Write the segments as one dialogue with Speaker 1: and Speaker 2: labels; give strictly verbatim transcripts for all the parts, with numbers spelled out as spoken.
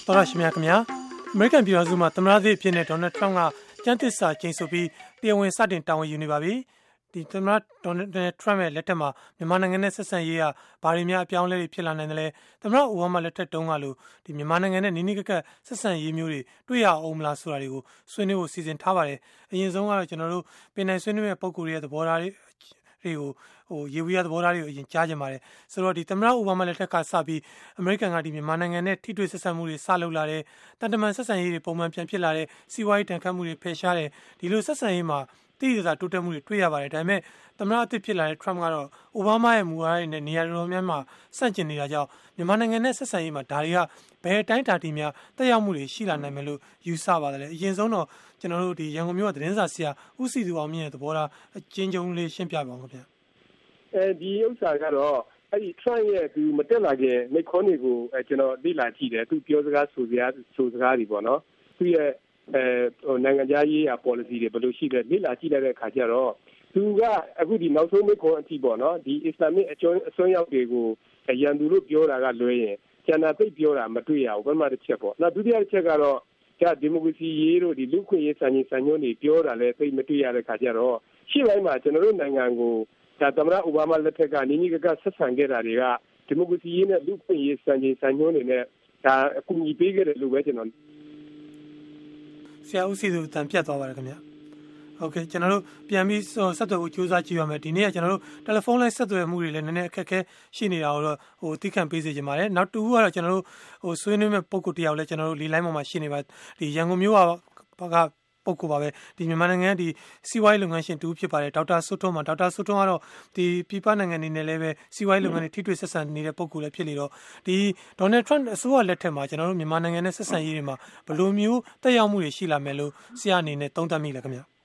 Speaker 1: တော်ရရှိမြခင်ဗျာအမေရိကန်ပြည်ထောင်စုမှာသမ္မတသစ်အဖြစ်နဲ့ဒေါ်နယ်ထရမ့်ကကျန်းသစ္စာကျိန်ဆိုပြီးတရားဝင်စတင်တာဝန်ယူနေပါပြီဒီသမ္မတဒေါ်နယ်ထရမ့်ရဲ့လက်ထက်မှာမြန်မာနိုင်ငံနဲ့ဆက်ဆံရေးကဘာတွေများအပြောင်းအလဲတွေဖြစ်လာနိုင်တယ်လဲသမ္မတအိုဘားမားလက်ထက်တုန်းကလို့ဒီမြန်မာနိုင်ငံနဲ့နီးနီးကပ်ကပ်ဆက်ဆံရေးမျိုးတွေတွေ့ရအောင်မလားဆိုတာတွေကိုဆွေးနွေးဖို့စီစဉ်ထားပါတယ်အရင်ဆုံးကတော့ကျွန်တော်တို့ပင်နိုင်ဆွေးနွေးတဲ့ပုံကိုယ်ရဲ့သဘောထားတွေတွေကိုဟိုရေဝီရသဘောထားတွေကိုအရင်ကြားကြပါတယ်ဆိုတော့ဒီသမ္မတအိုဘားမားလက်ထက်ကစပြီးအမေရိကန်ကဒီမြန်မာနိုင်ငံနဲ့ထိတွေ့ဆက်ဆံမှုတွေစလုပ်လာတယ်တန်တမန်ဆက်ဆံရေးတွေပုံမှန်ပြန်ဖြစ်လာတဲ့စီးပွားရေးတန်ခတ်မှုတွေဖယ်ရှားတယ်ဒီလိုဆက်ဆံရေးမှာတိကျတိုးတက်မှုတွေတွေ့ရပါတယ်ဒါပေမဲ့သမ္မတအသစ်ဖြစ်လာတဲ့ထရမ့်ကတော့အိုဘားမားရဲ့မူဝါဒတွေနဲ့နေရာတော်များများဆန့်ကျင်နေတာကြောင့်မြန်မာနိုင်ငံနဲ့ဆက်ဆံရေးမှာဒါတွေကဘယ်အတိုင်းတာတီများတက်ရောက်မှုတွေရှိလာနိုင်မယ်လို့ယူဆပါတယ်လေအရင်ဆုံးတော့ကျွန်တော်တို့ဒီရန်ကုန်မြို့ကသတင်းစာဆရာဦးစီသူအောင်မြင့်ရဲ့သဘောထားအကျဉ်းချုပ်လေးရှင်းပြပါအောင်ခင်ဗျာ
Speaker 2: အဲဒီဥစ္စာကတော့အဲ့ဒီ Trump ရဲ့သူမတက်လာခင်မိခွန်းတွေကိုအဲကျွန်တော်လေ့လာကြည့်တယ်သူပြောစကားဆိုစကားဆိုစကားတွေပေါ့နော်သူရဲ့အဲဟိုနိုင်ငံခြားရေးရာ policy တွေဘယ်လိုရှိလဲလေ့လာကြည့်လိုက်တဲ့အခါကျတော့သူကအခုဒီနောက်ဆုံးမိခွန်းအထိပေါ့နော်ဒီ Islamic အကျွမ်းအစွန်းရောက်တွေကိုရန်သူလို့ပြောတာကလွဲရင်ကျန်တာသိပြောတာမတွေ့ရဘူးပထမတစ်ချက်ပေါ့နောက်ဒုတိယတစ်ချက်ကတော့ဒါဒီမိုကရေစီရေးတို့ဒီလူ့ခွင့်ရေးစံချိန်စံညွှန်းတွေပြောတာလည်းသိမတွေ့ရတဲ့အခါကျတော့ရှေ့ပိုင်းမှာကျွန်တော်တို့နိုင်ငံကိုဒါသမ္မတအိုဘားမားလက်ထက်ကနီးနီးကပ်ကပ်ဆက်ဆံခဲ့တာတွေကဒီမိုကရေစီရေးနဲ့လူ့ခွင့်ရေးစံချိန်စံညွှန်းတွေနဲ့ဒါအကူအညီပေးခဲ့တယ်လို့ပဲကျွန်တော်
Speaker 1: ဆရာဦးစီသူတန်ပြတ်သွားပါတယ်ခင်ဗျာဟုတ်ကဲ့ကျွန်တော်တို့ပြန်ပြီးဆက်သွယ်ဖို့ကြိုးစားကြည့်ရမယ်ဒီနေ့ကကျွန်တော်တို့တယ်လီဖုန်းလိုင်းဆက်သွယ်မှုတွေလည်းနည်းနည်းအခက်အခဲရှိနေတာကိုတော့ဟိုသိခံပေးစေချင်ပါတယ်နောက်တူကတော့ကျွန်တော်တို့ဟိုဆွေးနွေးမဲ့ပုံကိုတယောက်လည်းကျွန်တော်တို့လီလိုင်းပေါ်မှာရှိနေပါဒီရန်ကုန်မြို့ကကပုဂ္ဂိုလ်ပါပဲဒီမြန်မာနိုင်ငံဒီစီးပွားရေးလုပ်ငန်းရှင်တူဖြစ်ပါတယ်ဒေါက်တာဆွတ်ထွန်းမှာဒေါက်တာဆွတ်ထွန်းကတော့ဒီပြည်ပနိုင်ငံတွေနဲ့လည်းပဲစီးပွားရေးလုပ်ငန်းတွေထိတွေ့ဆက်ဆံနေတဲ့ပုဂ္ဂိုလ်လည်းဖြစ်နေတော့ဒီဒေါ်နယ်ထရမ့်အစိုးရလက်ထက်မှာကျွန်တော်တို့မြန်မာနိုင်ငံနဲ့ဆက်ဆံရေးတွေမှာဘယ်လိုမျိုးတက်ရောက်မှုတွေရှိလာမယ်လို့ဆရာအနေနဲ့သုံးသပ်မိလဲခင်ဗျာ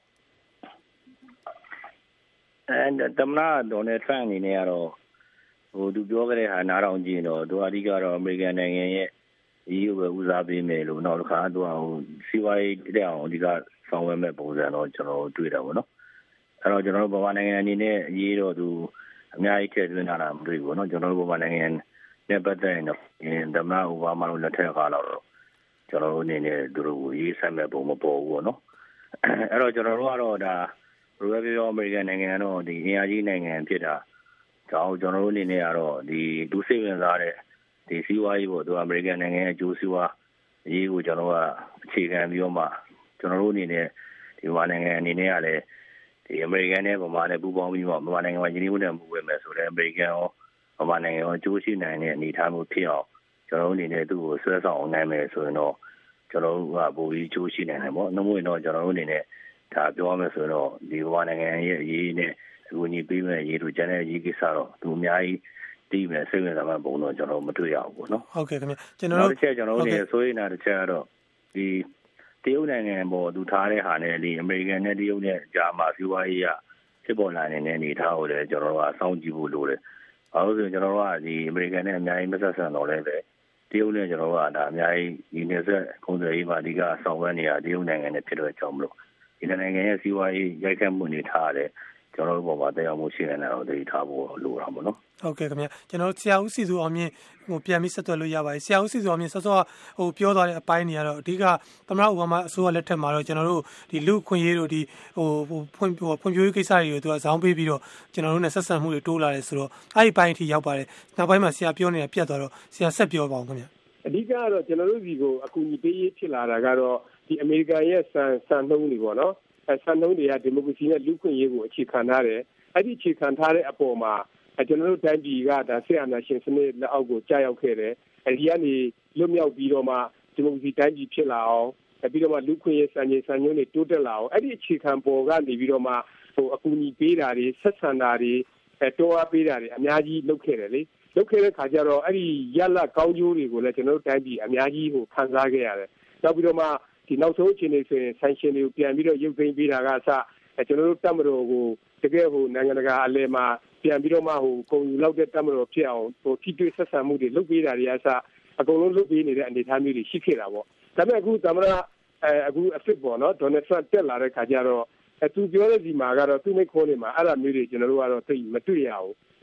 Speaker 3: အဲသမ္မတဒေါ်နယ်ထရမ့်အနေနဲ့ကတော့ဟိုသူပြောခဲ့တဲ့ဟာနားထောင်ကြည့်တော့သူအဓိကတော့အမေရိကန်နိုင်ငံရဲ့ဒီကိုပဲဦးစားပေးမယ်လို့နောက်တစ်ခါသူကဟိုစီးပွားရေးတက်အောင်အဓိကဆောင်ရွက်မဲ့ပုံစံတော့ကျွန်တော်တွေ့တာပေါ့နော်အဲ့တော့ကျွန်တော်တို့ဗမာနိုင်ငံအနေနဲ့အရေးတော့သူအများကြီးထည့်သွင်းလာတာမတွေ့ဘူးနော်ကျွန်တော်တို့ဗမာနိုင်ငံနဲ့ပတ်သက်ရင်တော့သမ္မတအိုဘားမားတို့လက်ထက်ကလာတော့ကျွန်တော်တို့အနေနဲ့သူတို့ကိုရေးဆက်မဲ့ပုံမပေါ်ဘူးပေါ့နော်အဲ့တော့ကျွန်တော်တို့ကတော့ဒါဘယ်လိုပဲပြောအမေရိကန်နိုင်ငံကတော့ဒီအင်အားကြီးနိုင်ငံဖြစ်တာကြောင့်ကျွန်တော်တို့အနေနဲ့ကတော့ဒီဒုစိတ်ဝင်စားတဲ့ဒီစီးပွားရေးပေါ့သူအမေရိကန်နိုင်ငံရဲ့အကျိုးစီးပွားအရေးကိုကျွန်တော်ကအခြေခံပြီးတော့မှကျွန်တော်တို့အနေနဲ့ဒီဗမာနိုင်ငံအနေနဲ့ကလည်းဒီအမေရိကန်နဲ့ဗမာနဲ့ပူးပေါင်းပြီးတော့ဗမာနိုင်ငံမှာယင်းနှိမ့်မှုဝင်မယ်ဆိုတော့အမေရိကန်ရောဗမာနိုင်ငံရောအကျိုးရှိနိုင်တဲ့အနေအထားမျိုးဖြစ်အောင်ကျွန်တော်တို့အနေနဲ့သူ့ကိုဆွဲဆောင်နိုင်မယ်ဆိုရင်တော့ကျွန်တော်တို့ကပိုပြီးအကျိုးရှိနိုင်တယ်ပေါ့နှမို့ရင်တော့ကျွန်တော်တို့အနေနဲ့ဒါပြောရမယ်ဆိုတော့ဒီဗမာနိုင်ငံရဲ့အရေးနဲ့အကူအညီပေးမယ်အရေးတို့ကျန်တဲ့အရေးကိစ္စတော့သူအများကြီးဒီမဲ့စိတ်ဝင်စားမှပုံတော့ကျွန်တော်မတွေ့ရဘူးပေါ့နော်
Speaker 1: ဟုတ်ကဲ့ခင်ဗျကျွန်တော်တို့
Speaker 3: တစ်ချက်ကျွန်တော်တို့နေဆိုရင်တစ်ချက်ကတော့ဒီတရုတ်နိုင်ငံပေါ်သူထားတဲ့ဟာနဲ့ဒီအမေရိကန်နဲ့တရုတ်နဲ့ဂျာမာစီးပွားရေးရဖြစ်ပေါ်လာနေတဲ့အနေအထားကိုလည်းကျွန်တော်တို့ကစောင့်ကြည့်ဖို့လိုတယ်။ဘာလို့ဆိုရင်ကျွန်တော်တို့ကဒီအမေရိကန်နဲ့အများကြီးမဆက်ဆံတော့လည်းပဲတရုတ်နဲ့ကျွန်တော်တို့ကဒါအများကြီးဒီနေဆက်ကုန်သွယ်ရေးမှာအဓိကဆောင်ရွက်နေတာတရုတ်နိုင်ငံနဲ့ဖြစ်တော့ကြောင်းမလို့ဒီနိုင်ငံရဲ့စီးပွားရေးရိုက်ခတ်မှုနေထားတယ်ကျွန်တော်တို့ပေါ်မှာတရားမှုရှိနေတာတော့တည်ထားဖို့လိုတာပေါ့နော်
Speaker 1: ဟုတ်ကဲ့ခင်ဗျကျွန်တော်ဆရာဦးစီသူအောင်မြင့်ဟိုပြန်ပြီးဆက်သွယ်လို့ရပါတယ်ဆရာဦးစီသူအောင်မြင့်စောစောဟိုပြောသွားတဲ့အပိုင်းတွေကတော့အဓိကသမ္မတအိုဘားမားအစိုးရလက်ထက်မှာတော့ကျွန်တော်တို့ဒီလူခွင့်ရေးတို့ဒီဟိုဖွံ့ဖွံ့ဖြိုးရေးကိစ္စတွေကိုသူကဇောင်းပေးပြီးတော့ကျွန်တော်တို့နဲ့ဆက်ဆံမှုတွေတိုးလာတယ်ဆိုတော့အဲ့ဒီပိုင်းအထိရောက်ပါတယ်နောက်ပိုင်းမှာဆရာပြောနေတာပြတ်သွားတော့ဆရာဆက်ပြောပါအောင်ခင်ဗျ
Speaker 2: အဓိကကတော့ကျွန်တော်တို့ဒီကိုအကူအညီပေးရေးဖြစ်လာတာကတော့ဒီအမေရိကန်ရဲ့စံစံနှုန်းတွေပေါ့နော်အဲစံနှုန်းတွေကဒီမိုကရေစီနဲ့လူ့ခွင့်ရေးကိုအခြေခံထားတယ်အဲ့ဒီအခြေခံထားတဲ့အပေါ်မှာကျွန်တော်တို့တိုင်းပြည်ကဒါဆရာနာရှင်စနစ်လက်အောက်ကိုကြာရောက်ခဲ့တယ်အဲဒီကနေလွတ်မြောက်ပြီးတော့မှဒီမိုကရေစီတိုင်းပြည်ဖြစ်လာအောင်ပြီးတော့မှလူ့ခွင့်ရေးစံချိန်စံညွှန်းတွေတိုးတက်လာအောင်အဲ့ဒီအခြေခံပေါ်ကနေပြီးတော့မှဟိုအကူအညီပေးတာတွေဆက်ဆံတာတွေအဲတိုးအားပေးတာတွေအများကြီးလုပ်ခဲ့တယ်လေလုပ်ခဲ့တဲ့ခါကျတော့အဲ့ဒီရလကောင်းကျိုးတွေကိုလည်းကျွန်တော်တို့တိုင်းပြည်အများကြီးဟိုခံစားခဲ့ရတယ်နောက်ပြီးတော့မှဒီနောက်ဆုံးအခြေအနေဆိုရင်ဆန်ရှင်တွေကိုပြန်ပြီးတော့ရုပ်သိမ်းပေးတာကအစကျွန်တော်တို့တပ်မတော်ကိုတကယ်ဟိုနိုင်ငံတကာအလဲမှာပြန်ပြီးတော့မှဟိုကုန်ယူလောက်တဲ့တပ်မတော်ဖြစ်အောင်ဟိုထိတွေ့ဆက်ဆံမှုတွေလုပ်ပေးတာတွေအစအကုန်လုံးလုပ်ပေးနေတဲ့အနေအထားမျိုးတွေရှိခဲ့တာပေါ့ဒါပေမဲ့အခုသမ္မတအဲအခုအစ်စ်ပေါ့နော်ဒေါ်နယ်ထရမ့်တက်လာတဲ့ခါကျတော့အဲသူပြောတဲ့ဒီမှာကတော့သူ့မိခေါ်နေမှာအဲ့လိုမျိုးတွေကျွန်တော်တို့ကတော့သိမတွေ့ရဘူး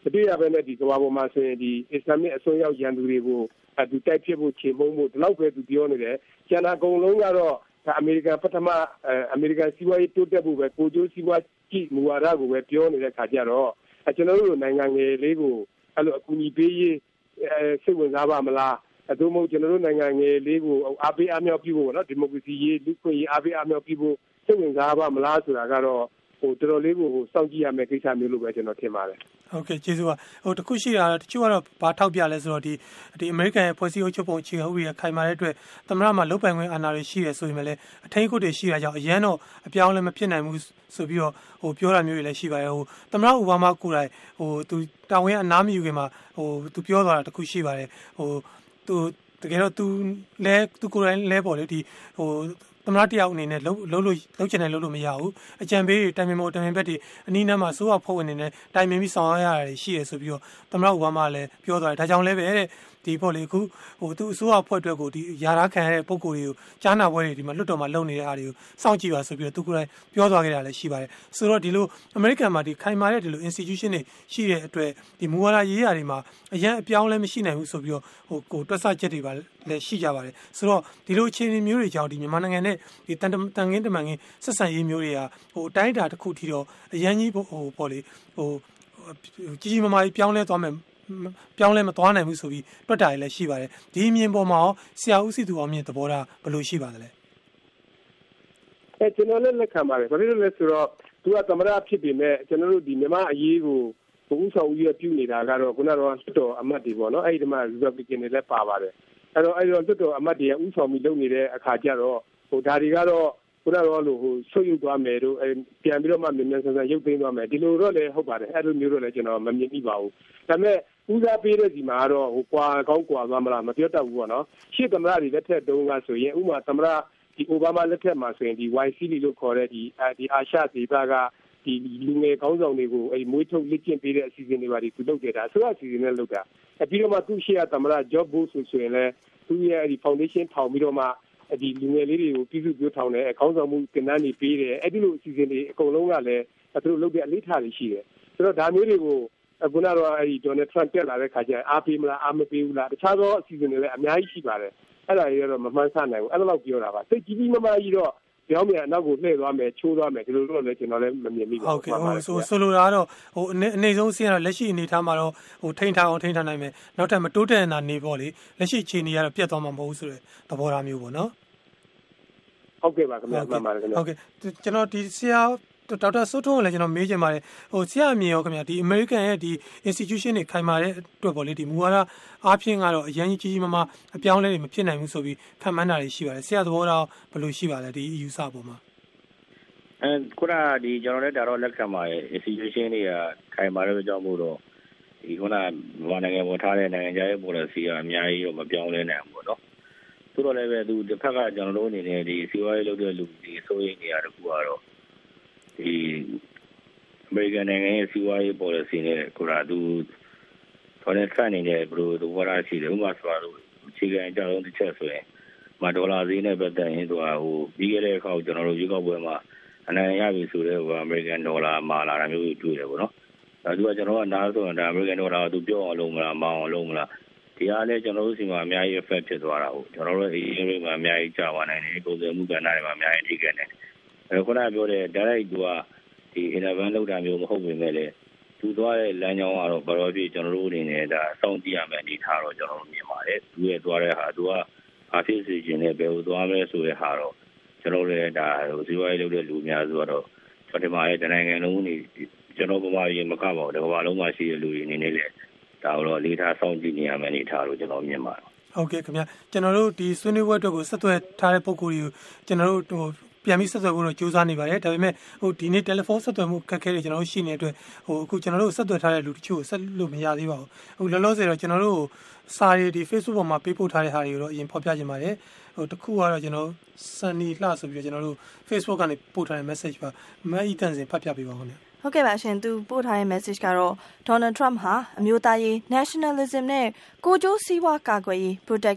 Speaker 2: တွေ့ရပဲနဲ့ဒီကမ္ဘာပေါ်မှာဆိုရင်ဒီအစ္စလာမစ်အစွန်းရောက်ရန်သူတွေကိုသူတိုက်ဖြစ်ဖို့ခြေမုံဖို့ဒီလောက်ပဲသူပြောနေတယ်ကျန်တာအကုန်လုံးကတော့အမေရိကန်ပထမအမေရိကန်စီးပွားရေးတိုးတက်ဖို့ပဲကိုကျိုးစီးပွားကြည့်မူဝါဒကိုပဲပြောနေတဲ့ခါကျတော့ကျွန်တော်တို့နိုင်ငံငယ်လေးကိုအဲ့လိုအကူအညီပေးရေးစိတ်ဝင်စားပါမလားအထူးမဟုတ်ကျွန်တော်တို့နိုင်ငံငယ်လေးကိုအားပေးအားမြောက်ပြုဖို့နော်ဒီမိုကရေစီရေးလူ့ခွင့်ရေးအားပေးအားမြောက်ပြုဖို့စိတ်ဝင်စားပါမလားဆိုတာကတော့ဟိုတော်တော်လေးကိုစောင့်ကြည့်ရမယ့်ကိစ္စမျိုးလို့ပဲကျွန်တော်ထင်ပါတယ်
Speaker 1: ဟုတ်ကဲ့ကျေးဇူးပါဟိုတခုရှိတာတချို့ကတော့ဘာထောက်ပြလဲဆိုတော့ဒီဒီအမေရိကန်ရဲ့ဖွဲ့စည်းအုပ်ချုပ်ပုံအခြေခံဥပဒေခိုင်မာတဲ့အတွက်သမ္မတမှာလုတ်ပိုင်ခွင့်အာဏာတွေရှိရဆိုရင်လည်းအထင်ကိုတွေရှိတာကြောင့်အရန်တော့အပြောင်းလဲမဖြစ်နိုင်ဘူးဆိုပြီးတော့ဟိုပြောတာမျိုးတွေလည်းရှိပါတယ်ဟိုသမ္မတအိုဘားမားကိုယ်တိုင်ဟိုသူတာဝန်အနားမယူခင်မှာဟိုသူပြောသွားတာတခုရှိပါတယ်ဟိုသူတကယ်တော့သူလဲသူကိုယ်တိုင်လဲပေါ့လေဒီဟိုသမ္မတတယောက်အနေနဲ့လှုပ်လှုပ်လို့လှုပ်ချင်တယ်လှုပ်လို့မရဘူးအကြံပေးတွေတိုင်ပင်မို့တိုင်ပင်ဘက်တွေအနီးနားမှာစိုးရဖွဲ့ဝင်နေနဲ့တိုင်ပင်ပြီးဆောင်ရွက်ရတာရှိရဆိုပြီးတော့သမ္မတအိုဘားမားလည်းပြောသွားတယ်ဒါကြောင့်လည်းပဲတဲ့ဒီပေါ့လေအခုဟိုသူအစိုးရဖွဲ့အတွက်ကိုဒီယာရာခံရတဲ့ပုံကိုယ်တွေကိုကြားနာပွဲတွေဒီမှာလွတ်တော်မှာလုပ်နေတဲ့အားတွေကိုစောင့်ကြည့်ပါဆိုပြီးတော့သူကိုယ်တိုင်ပြောသွားခဲ့တာလည်းရှိပါတယ်ဆိုတော့ဒီလိုအမေရိကန်မှာဒီခိုင်မာတဲ့ဒီလို institution တွေရှိတဲ့အတွက်ဒီမူဝါဒရေးရာတွေမှာအရန်အပြောင်းလဲမရှိနိုင်ဘူးဆိုပြီးတော့ဟိုကိုတွက်ဆချက်တွေပါလည်းရှိကြပါတယ်ဆိုတော့ဒီလိုအခြေအနေမျိုးတွေကြောင့်ဒီမြန်မာနိုင်ငံနဲ့ဒီတန်တန်ကင်းတမန်ကင်းဆက်ဆံရေးမျိုးတွေကဟိုအတိုင်းအတာတစ်ခုထိတော့အရန်ကြီးဟိုပေါ့လေဟိုကြီးကြီးမားမားပြောင်းလဲသွားမယ်ပြောင်းလဲမသွားနိုင်ဘူးဆိုပြီးတွက်တာလည်းရှိပါတယ်ဒီအမြင်ပေါ်မှာရောဆရာဦးစီသူအောင်မြင့်သဘောထားဘယ်လိုရှိပါသလဲ
Speaker 2: အဲကျွန်တော်လည်းလက်ခံပါတယ်ဘာဖြစ်လို့လဲဆိုတော့သူကသမရဖြစ်ပေမဲ့ကျွန်တော်တို့ဒီမြန်မာအရေးကိုဘုဥဆောင်ဦးရပြုနေတာကတော့ခုနကတော့လွှတ်တော်အမတ်တွေပေါ့နော်အဲ့ဒီမှာ Republican တွေလည်းပါပါတယ်အဲ့တော့အဲ့တော့လွှတ်တော်အမတ်တွေဥဆောင်ပြီးလုပ်နေတဲ့အခါကျတော့ဟိုဒါတွေကတော့ခုနကတော့လို့ဟိုဆွတ်ယူသွားမယ်တို့အဲပြန်ပြီးတော့မှမြန်မြန်ဆန်ဆန်ရုပ်သိမ်းသွားမယ်ဒီလိုတော့လည်းဟုတ်ပါတယ်အဲ့လိုမျိုးတော့လည်းကျွန်တော်မမြင်မိပါဘူးဒါပေမဲ့ဦးစားပေးတဲ့ဒီမှာတော့ဟိုကွာကောင်းကွာသွားမလားမပြောတတ်ဘူးပေါ့နော်ရှေ့သမရတွေလက်ထက်တုန်းကဆိုရင်ဥပမာသမရဒီအိုဘားမားလက်ထက်မှာဆိုရင်ဒီ Y C လို့ခေါ်တဲ့ဒီဒီအာရှဒေသကဒီလူငယ်ကောင်းဆောင်တွေကိုအဲမွေးထုတ်လက်ကျင့်ပေးတဲ့အစီအစဉ်တွေပါဒီသူလုပ်ကြတာဆိုတော့အစီအစဉ်နဲ့လုပ်တာအပြီးတော့မှသူ့ရှေ့ကသမရ Job Bush ဆိုရင်လည်းသူရဲ့ဒီ foundation ထောင်ပြီးတော့မှဒီလူငယ်လေးတွေကိုပြည်သူ့ပြောထောင်တယ်အကောင်းဆောင်မှုကဏ္ဍတွေပေးတယ်အဲ့ဒီလိုအစီအစဉ်တွေအကုန်လုံးကလည်းသူတို့လုပ်တဲ့အလေးထားတွေရှိတယ်ဆိုတော့ဒါမျိုးတွေကိုခုနကတော့အဲ့ဒီ Donald Trump တက်လာတဲ့ခါကျရင်အားပေးမလားအားမပေးဘူးလားတခြားသောအစီအစဉ်တွေလည်းအများကြီးရှိပါတယ်အဲ့ဒါတွေကတော့မမှန်းဆနိုင်ဘူးအဲ့လိုပြောတာပါစိတ်ကြီးကြီးမားမားကြီးတော့ပြောင်းပြန်အနောက်ကိုလှည့်သွားမယ်ချိုးသွားမယ်ဒီလိုတော့လည်းကျွန်တော်လည်းမမြင်မိပါဘူး
Speaker 1: ဟုတ်ကဲ့ဟိုဆိုဆိုလိုတာကတော့ဟိုအနေဆုံးအဆင့်ကတော့လက်ရှိအနေထားမှာတော့ဟိုထိန်းထားအောင်ထိန်းထားနိုင်မယ်နောက်ထပ်မတိုးတက်နေတာနေပေါ့လေလက်ရှိအခြေအနေကတော့ပြတ်သွားမှာမဟုတ်ဘူးဆိုတဲ့သဘောထားမျိုးပေါ့နော်
Speaker 2: ဟုတ်ကဲ့ပါခင်ဗျာမှန်ပါတယ်ခင်ဗျာ
Speaker 1: ဟုတ်ကဲ့ကျွန်တော်ဒီဆရာဒေါက်တာစိုးထွန်းကိုလည်းကျွန်တော်မေးချင်ပါတယ်ဟိုဆရာအမြင်ရောခင်ဗျာဒီ American ရဲ့ဒီ institution တွေခိုင်မာတဲ့အတွက်ပေါ့လေဒီမူဝါဒအားဖြင့်ကတော့အရင်ကြီးကြီးမားမားအပြောင်းလဲတွေမဖြစ်နိုင်ဘူးဆိုပြီးခံမှန်းတာတွေရှိပါတယ်ဆရာသဘောထားဘယ်လိုရှိပါလဲဒီ E U စပေါ်မှာ
Speaker 3: အဲခုနဒီကျွန်တော်လည်းဒါတော့လက်ခံပါတယ် institution တွေကခိုင်မာတဲ့အကြောင်းမို့တော့ဒီခုနမြန်မာနိုင်ငံပေါ်ထားတဲ့နိုင်ငံခြားရေး policy ကအများကြီးတော့မပြောင်းလဲနိုင်ဘူးပေါ့နော်သူတို့လည်းပဲသူတစ်ဖက်ကကျွန်တော်တို့အနေနဲ့ဒီစီဝါရေးလုပ်တဲ့လူဒီစိုးရိမ်နေရတဲ့ကူကတော့ဒီအမေရိကန်နိုင်ငံရဲ့စီးပွားရေး policy နဲ့ကိုရာသူခေါင်းနဲ့ဖန်နေတဲ့ဘလို့သဘောထားရှိတယ်ဥပမာဆိုတော့အခြေခံအကြောင်းတစ်ချက်ဆိုရင်မဒေါ်လာဈေးနဲ့ပတ်သက်ရင်သူကဟိုပြီးခဲ့တဲ့အခါကျွန်တော်တို့ရွေးကောက်ပွဲမှာအနိုင်ရပြီဆိုတဲ့ဟိုအမေရိကန်ဒေါ်လာမာလာတာမျိုးတွေ့တယ်ပေါ့နော်အဲသူကကျွန်တော်ကနားဆိုရင်ဒါအမေရိကန်ဒေါ်လာသူပြောအောင်လုပ်မလားမအောင်လုပ်မလားဒီအားလည်းကျွန်တော်တို့စီမှာအများကြီး effect ဖြစ်သွားတာဟုတ်ကျွန်တော်တို့အေးအေးမှာအများကြီးကြာသွားနိုင်တယ်ကုန်စည်မှုကဏ္ဍတွေမှာအများကြီးထိခိုက်နေတယ်အဲခုနပြောတဲ့ direct သူကဒီ intervene လောက်တာမျိုးမဟုတ်ပေမဲ့လည်းသူသွားတဲ့လမ်းကြောင်းကတော့ဘာလို့ဖြစ်ကျွန်တော်တို့အနေနဲ့ဒါစောင့်ကြည့်ရမယ်အနေထားတော့ကျွန်တော်တို့မြင်ပါတယ်သူရဲ့သွားတဲ့ဟာသူကအားဖြစ်စေခြင်းနဲ့ဘယ်လိုသွားမလဲဆိုတဲ့ဟာတော့ကျွန်တော်လည်းဒါဟိုဇီဝရေးလုပ်တဲ့လူများဆိုတော့ကျွန်တော်ဒီမှာရဲ့နိုင်ငံလုံးနေကျွန်တော်ကဘာကြီးမကပါဘူးတကဘာလုံးမှာရှိတဲ့လူတွေအနေနဲ့လည်းဒါတော့လေးထားစောင့်ကြည့်နေရမယ်အနေထားလို့ကျွန်တော်မြင်ပါတယ်
Speaker 1: ဟုတ်ကဲ့ခင်ဗျာကျွန်တော်တို့ဒီဆွေးနွေးပွဲအတွက်ကိုဆက်သွယ်ထားတဲ့ပုံကိုယ်တွေကိုကျွန်တော်တို့ဟိုပြန်ပြီးဆက်သွယ်ဖို့တော့ကြိုးစားနေပါတယ်ဒါပေမဲ့ဟိုဒီနေ့တယ်လီဖုန်းဆက်သွယ်မှုခက်ခဲတယ်ကျွန်တော်တို့ရှိနေတဲ့အတွက်ဟိုအခုကျွန်တော်တို့ဆက်သွယ်ထားတဲ့လူတချို့ဆက်လို့မရသေးပါဘူးဟိုလောလောဆယ်တော့ကျွန်တော်တို့စာရီဒီ Facebook ပေါ်မှာပေးပို့ထားတဲ့ဟာတွေကိုတော့အရင်ဖော်ပြခြင်းပါတယ်ဟိုတခုကတော့ကျွန်တော်စန်နီလှဆိုပြီးတော့ကျွန်တော်တို့ Facebook ကနေပို့ထားတဲ့ message ပါမအီတန်စင်ဖတ်ပြပေးပါဦးခင်ဗျာ
Speaker 4: ဟုတ်ကဲ့ပါရှင်သူပို့ထားတဲ့ message ကတော့ Donald Trump ဟာအမျိုးသားရေး nationalism နဲ့ကိုကျိုးစည်းဝါးကာကွယ်ရေး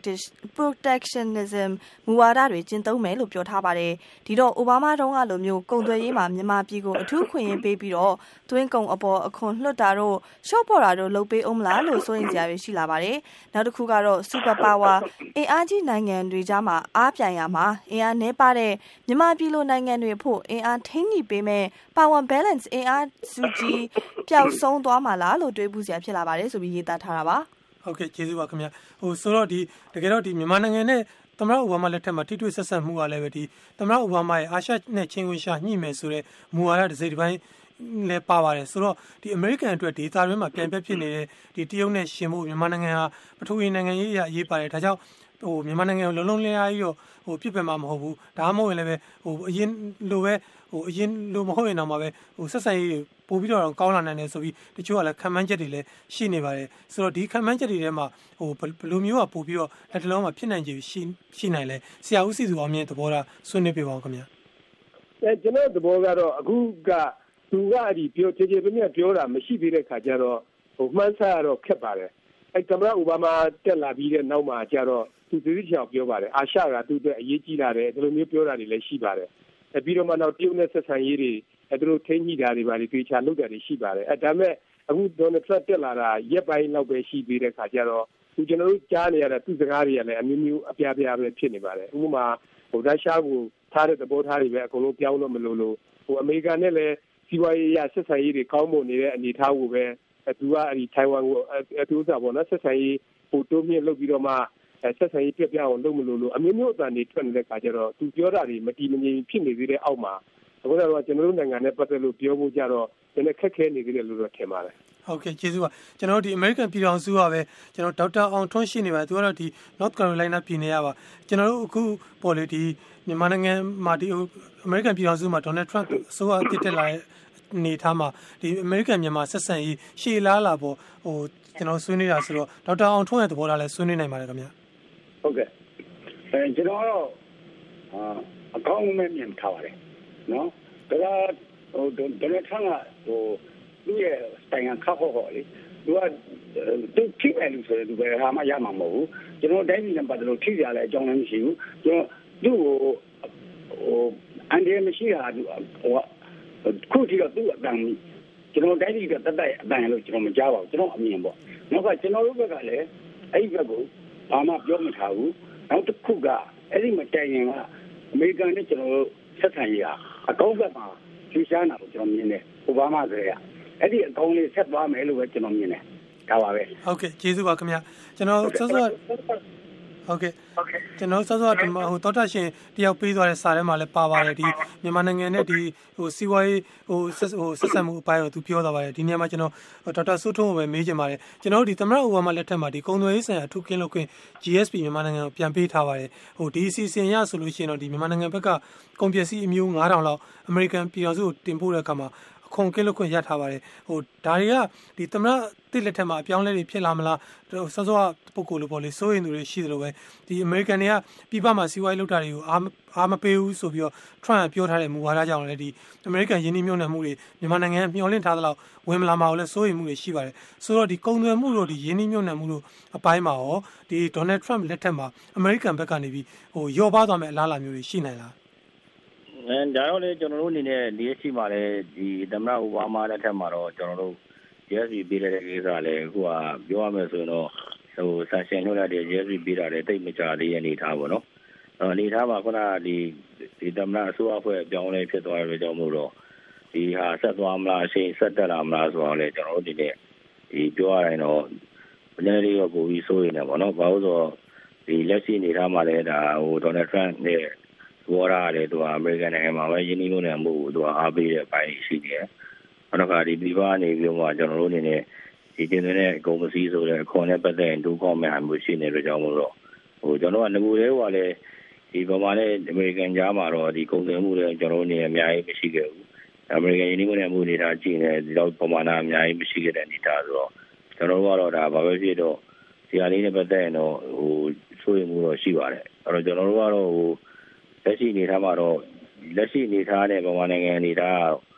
Speaker 4: protectionism မူဝါဒတွေကျင့်သုံးမယ်လို့ပြောထားပါတယ်ဒီတော့အိုဘားမားတုန်းကလိုမျိုးကုန်သွယ်ရေးမှာမြန်မာပြည်ကိုအထူးခွင့်ရပေးပြီးတော့သွင်းကုန်အပေါ်အခွန်လွှတ်တာတို့ရှော့ပေါ်တာတို့လုပ်ပေးအောင်မလားလို့စိုးရိမ်စရာတွေရှိလာပါတယ်နောက်တစ်ခုကတော့ super power အင်အားကြီးနိုင်ငံတွေကြားမှာအားပြိုင်ရမှာအင်အားနည်းပါတဲ့မြန်မာပြည်လိုနိုင်ငံတွေဖို့အင်အားထိန်းညှိပေးမဲ့ power balance အင်အားစုကြီးပျောက်ဆုံးသွားမှာလားလို့တွေးပူစရာဖြစ်လာပါတယ်ဆိုပြီးရေးသားထားတာပါ
Speaker 1: ဟုတ်ကဲ့ကျေးဇူးပါခင်ဗျဟိုဆိုတော့ဒီတကယ်တော့ဒီမြန်မာနိုင်ငံနဲ့သမ္မတအိုဘားမားလက်ထက်မှာထိတွေ့ဆက်ဆံမှုကလည်းပဲဒီသမ္မတအိုဘားမားရဲ့အာရှနဲ့ချင်းဝင်းရှာညှိမယ်ဆိုတဲ့မူဝါဒတစ်စိတ်တစ်ပိုင်းလည်းပါပါတယ်ဆိုတော့ဒီအမေရိကန်အတွက်ဒေသတွင်းမှာပြန်ပြဖြစ်နေတဲ့ဒီတရုတ်နဲ့ရှင်မှုမြန်မာနိုင်ငံဟာပထဝီနိုင်ငံရေးအရရေးပါတယ်ဒါကြောင့်ဟိုမြန်မာနိုင်ငံကိုလုံးလုံးလျားကြီးတော့ဟိုပြစ်ပယ်မှာမဟုတ်ဘူးဒါမှမဟုတ်ရင်လည်းပဲဟိုအရင်လိုပဲဟိုအရင်လိုမဟုတ်ရင်တော့မှပဲဟိုဆက်ဆံရေးပို့ပြီးတော့ကောင်းလာနိုင်တယ်ဆိုပြီးတချို့ကလည်းခံမှန်းချက်တွေလည်းရှိနေပါတယ်ဆိုတော့ဒီခံမှန်းချက်တွေထဲမှာဟိုဘယ်လိုမျိုးကပို့ပြီးတော့လက်တလုံးမှာဖြစ်နိုင်ခြေရှိရှိနိုင်လဲဆရာဦးစီသူအောင်မြင့်သဘောထားဆွေးနွေးပြပါဦးခင်ဗျာ
Speaker 2: အဲကျွန်တော်သဘောကတော့အခုကသူကအဲ့ဒီပြောချေချေပြည့်ပြောတာမရှိသေးတဲ့ခါကျတော့ဟိုမှန်းဆရတော့ခက်ပါတယ်အဲသမ္မတအိုဘားမားတက်လာပြီးတဲ့နောက်မှာကျတော့သူသတိချောင်ပြောပါတယ်အာရှကသူ့အတွက်အရေးကြီးလာတယ်ဒီလိုမျိုးပြောတာတွေလည်းရှိပါတယ်အဲပြီးတော့မှနောက်တရုတ်နဲ့ဆက်ဆံရေးတွေအဲသူတို့ထိန်းညှိတာတွေပါတွေပြေချာလုပ်တာတွေရှိပါတယ်အဲဒါမဲ့အခု Donald Trump တက်လာတာရက်ပိုင်းလောက်ပဲရှိပြီးတဲ့ခါကျတော့သူကျွန်တော်တို့ကြားနေရတဲ့သူ့စကားတွေကလည်းအမျိုးမျိုးအပြားပြားပဲဖြစ်နေပါတယ်ဥပမာဟိုရုရှားကိုထားတဲ့သဘောထားတွေပဲအကုန်လုံးပြောင်းလို့မလို့လို့ဟိုအမေရိကန်နဲ့လည်းစီးပွားရေးရဆက်ဆံရေးတွေကောင်းမွန်နေတဲ့အနေအထားကိုပဲသူကအဲ့ဒီထိုင်ဝမ်ကိုအတူစားပေါ့နော်ဆက်ဆံရေးဟိုတိုးမြင့်လုပ်ပြီးတော့မှဆက်ဆံရေးပြပြအောင်လုပ်မလို့လို့အမျိုးမျိုးအတန်တွေထွက်နေတဲ့ခါကျတော့သူပြောတာတွေမတီးမငြိမ်ဖြစ်နေသေးတဲ့အောက်မှာအခုတော့ကျွန်တော်တို့နိုင်ငံနဲ့ပတ်သက်လို့ပြောဖို့ကြတော့နည်းနည်းခက်ခဲနေကြတယ်လို့တော့ထင်ပါတယ်
Speaker 1: ဟုတ်ကဲ့ကျေးဇူးပါကျွန်တော်တို့ဒီ American ပြည်ထောင်စုကပဲကျွန်တော်ဒေါက်တာအောင်ထွန်းရှိနေပါတယ်သူကတော့ဒီ North Carolina ပြည်နယ်ကပါကျွန်တော်တို့အခုပေါ်လေဒီမြန်မာနိုင်ငံမှာဒီ American ပြည်ထောင်စုမှာ Donald Trump အစိုးရအသစ်တက်လာတဲ့နေထားမှာဒီ American မြန်မာဆက်ဆံရေးရှေ့လားလာပေါ့ဟိုကျွန်တော်ဆွေးနွေးတာဆိုတော့ဒေါက်တာအောင်ထွန်းရဲ့သဘောထားလဲဆွေးနွေးနိုင်ပါတယ်ခင်ဗျာ
Speaker 5: ဟုတ်ကဲ့အဲကျွန်တော်တော့အကောင်းမဲ့မြင်ထားပါတယ်နော်ဒါကဟိုဒေါ်နယ်ထရန့်ကဟိုသူ့ရဲ့တိုင်ငံခါခေါ်ခေါ်လေသူကသူထိပဲလို့ဆိုရင်သူပဲဟာမှရမှာမဟုတ်ဘူးကျွန်တော်တိုင်းပြည်နဲ့ပတ်သက်လို့ထိကြလဲအကြောင်းလည်းမရှိဘူးကျွန်တော်သူ့ကိုဟိုအန်ဒီမရှိတာသူဟိုခုထိတော့သူ့အတန်ကျွန်တော်တိုင်းပြည်ကတတ်တဲ့အတန်လို့ကျွန်တော်မကြားပါဘူးကျွန်တော်အမြင်ပေါ့နောက်ကကျွန်တော်တို့ဘက်ကလည်းအဲ့ဒီဘက်ကိုဘာမှပြောမထားဘူးနောက်တစ်ခုကအဲ့ဒီမတိုင်ရင်ကအမေရိကန်နဲ့ကျွန်တော်တို့ဆက်ဆံရေးအကောင်းဘက်မှာရှင်းရှားတာကိုကျွန်တော်မြင်တယ်အိုဘားမားကလေးကအဲ့ဒီအကောင်းလေးဆက်သွားမယ်လို့ပဲကျွန်တော်မြင်တယ်ဒါပါပဲ
Speaker 1: ဟုတ်ကဲ့ကျေးဇူးပါခင်ဗျာကျွန်တော်စောစောဟုတ်ကဲ့ကျွန်တော်စောစောဒီဟိုတောတာရှင်တယောက်ပေးသွားတဲ့စာထဲမှာလည်းပါပါတယ်ဒီမြန်မာနိုင်ငံနဲ့ဒီဟိုစီးပွားရေးဟိုဆက်ဟိုဆက်ဆံမှုအပိုင်းတော့သူပြောသွားပါတယ်ဒီနေရာမှာကျွန်တော်ဒေါက်တာစိုးထွန်းကိုပဲမေးချင်ပါတယ်ကျွန်တော်တို့ဒီသမ္မတအိုဘားမားလက်ထက်မှာဒီကုန်သွယ်ရေးဆိုင်ရာအထူးကင်းလုပ်ခွင့် G S P မြန်မာနိုင်ငံကိုပြန်ပေးထားပါတယ်ဟိုဒီအစီအစဉ်ရဆိုလို့ရှိရင်တော့ဒီမြန်မာနိုင်ငံဘက်ကကုန်ပစ္စည်းအမျိုးငါးထောင်လောက်အမေရိကန်ပြည်ထောင်စုကိုတင်ပို့တဲ့အခါမှာခုံကင်းလို့ခွင့်ရထားပါတယ်ဟိုဒါတွေကဒီသမ္မတတစ်လက်ထက်မှာအပြောင်းလဲတွေဖြစ်လာမလားစောစောပုဂ္ဂိုလ်လိုပေါ့လေစိုးရင်သူတွေရှိတယ်လို့ပဲဒီအမေရိကန်တွေကပြည်ပမှာစီးပွားရေးလုပ်တာတွေကိုအားအားမပေးဘူးဆိုပြီးတော့ Trump ပြောထားတဲ့မူဝါဒကြောင့်လည်းဒီအမေရိကန်ယင်းနှိမ့်မြုံနယ်မှုတွေမြန်မာနိုင်ငံမျှော်လင့်ထားသလောက်ဝင်မလာမှာကိုလည်းစိုးရိမ်မှုတွေရှိပါတယ်ဆိုတော့ဒီကုန်သွယ်မှုတို့ဒီယင်းနှိမ့်မြုံနယ်မှုတို့အပိုင်းမှာရောဒီ Donald Trump လက်ထက်မှာအမေရိကန်ဘက်ကနေပြီးဟိုရော့ပါသွားမယ့်အလားအလာမျိုးတွေရှိနိုင်လား
Speaker 3: အဲဒါတော့လေကျွန်တော်တို့အနေနဲ့ဒီအချိန်မှာလည်းဒီသမ္မတအိုဘားမားလက်ထက်မှာတော့ကျွန်တော်တို့ G S P ပေးတဲ့ကိစ္စလည်းအခုကပြောရမယ်ဆိုရင်တော့ဟိုဆန်ရှင်ထုတ်လိုက်တဲ့ G S P ပေးတာလည်းတိတ်မကြသေးတဲ့အနေထားပေါ့နော်အဲအနေထားမှာခုနကဒီဒီသမ္မတအစိုးရအဖွဲ့အပြောင်းလဲဖြစ်သွားတဲ့ကြောင့်မို့တော့ဒီဟာဆက်သွားမလားအချိန်ဆက်တက်လာမလားဆိုတော့လေကျွန်တော်တို့ဒီနေ့ဒီပြောရရင်တော့နည်းနည်းလေးတော့ပိုပြီးစိုးရိမ်နေပါတော့ဘာလို့ဆိုတော့ဒီလက်ရှိအနေထားမှာလည်းဒါဟို Donald Trump နဲ့ဝါရတဲ့သူကအမေရိကန်နိုင်ငံမှာပဲယင်းနှိမ့်နေမှုကိုသူကအားပေးတဲ့အပိုင်းရှိနေတယ်။နောက်တစ်ခါဒီပြည်ပနေပြီးတော့ကျွန်တော်တို့အနေနဲ့ဒီကျင်းတဲ့ဂုံမစည်းဆိုတဲ့ခေါ်နဲ့ပတ်သက်ရင်ဒုက္ခမဲ့အမှုရှိနေတဲ့ကြောင့်မို့တော့ဟိုကျွန်တော်ကငကိုလေးဟိုကလည်းဒီဗမာနဲ့အမေရိကန်ကြားမှာတော့ဒီကုန်သွယ်မှုတွေကျွန်တော်တို့နေအများကြီးမရှိခဲ့ဘူး။အမေရိကန်ယင်းနှိမ့်နေမှုနေတာကြည့်နေဒီတော့ပမာဏအများကြီးမရှိခဲ့တဲ့အနေထားဆိုတော့ကျွန်တော်တို့ကတော့ဒါဘာပဲဖြစ်တော့ဒီအလေးနဲ့ပတ်သက်ရင်တော့ဟိုဆိုရင်မှုတော့ရှိပါတယ်။အဲ့တော့ကျွန်တော်တို့ကတော့ဟိုလက်ရှိအနေထားမှာတော့လက်ရှိအနေထားနဲ့ဗမာနိုင်ငံအနေထားဒီ